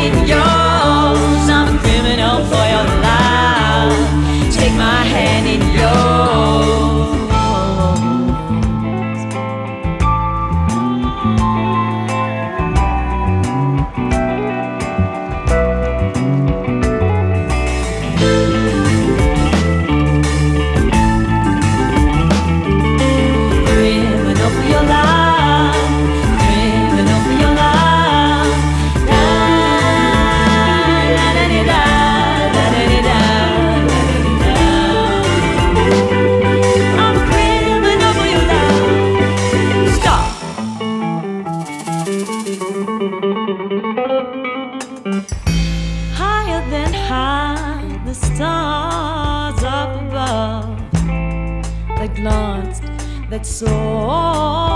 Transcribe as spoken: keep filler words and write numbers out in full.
in yours. I'm a criminal for your love. Take my hand in yours. Criminal for your love. Criminal for your love. Da, da, da, da, da, da, da, da, da, da, da. I'm a criminal for your love. Stop. Higher than high, the stars up above that glanced, that saw